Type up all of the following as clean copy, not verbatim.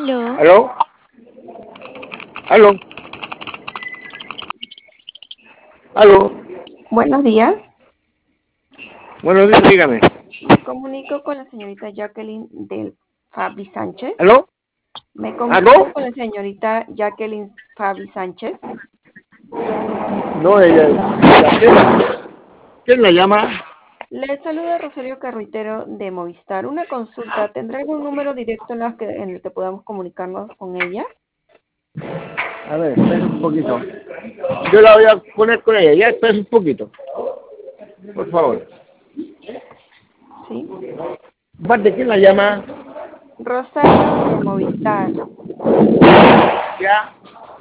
Aló. ¿Aló? ¿Aló? ¿Aló? Buenos días. Buenos días, dígame. Me comunico con la señorita Jacqueline del Fabi Sánchez. ¿Aló? Me ¿Aló? comunico con la señorita Jacqueline Fabi Sánchez. No, ¿quién la llama? Le saluda Rosario Carruitero de Movistar. Una consulta. ¿Tendrá algún número directo en el que podamos comunicarnos con ella? A ver, espera un poquito. Yo la voy a poner con ella. Ya, espera un poquito. Por favor. Sí. ¿De quién la llama? Rosario de Movistar. Ya.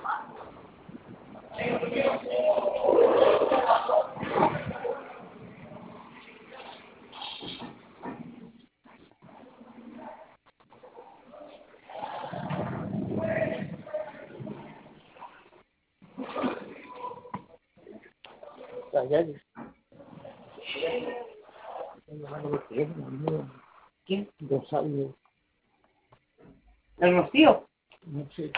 ¿Quién? Rosario. ¿El Rocío? No sé.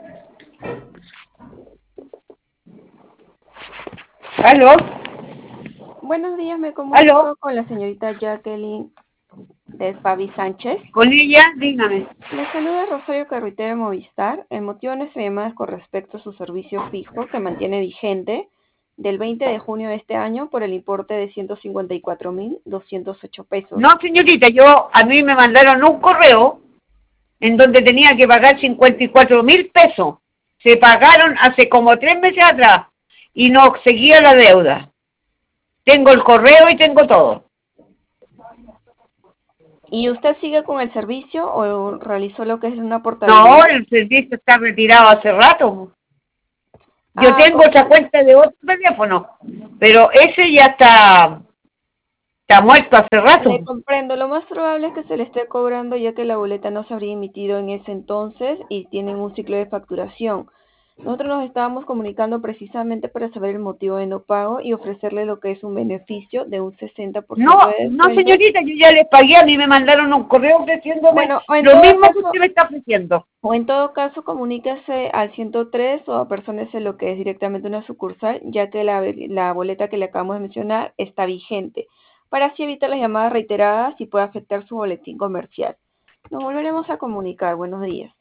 ¿Aló? Buenos días, me comunico ¿Aló? con la señorita Jacqueline del Fabi Sánchez. ¿Con ella? Dígame. Le saluda Rosario Carruitero de Movistar. El motivo de nuestra llamada es con respecto a su servicio fijo que mantiene vigente del 20 de junio de este año por el importe de 154.208 pesos. No, señorita, a mí me mandaron un correo en donde tenía que pagar 54.000 pesos. Se pagaron hace como 3 meses atrás y no seguía la deuda. Tengo el correo y tengo todo. ¿Y usted sigue con el servicio o realizó lo que es una No, portabilidad? el servicio está retirado hace rato. Yo Ah, tengo otra cuenta de otro teléfono, pero ese ya está muerto hace rato. le comprendo. Lo más probable es que se le esté cobrando ya que la boleta no se habría emitido en ese entonces y tienen un ciclo de facturación. Nosotros nos estábamos comunicando precisamente para saber el motivo de no pago y ofrecerle lo que es un beneficio de un 60% No, de no, descuento. señorita, yo ya les pagué, a mí me mandaron un correo ofreciéndome Bueno, lo mismo que usted me está ofreciendo. o en todo caso, comuníquese al 103 o apersónese lo que es directamente una sucursal, ya que la boleta que le acabamos de mencionar está vigente, para así evitar las llamadas reiteradas y puede afectar su boletín comercial. Nos volveremos a comunicar. Buenos días.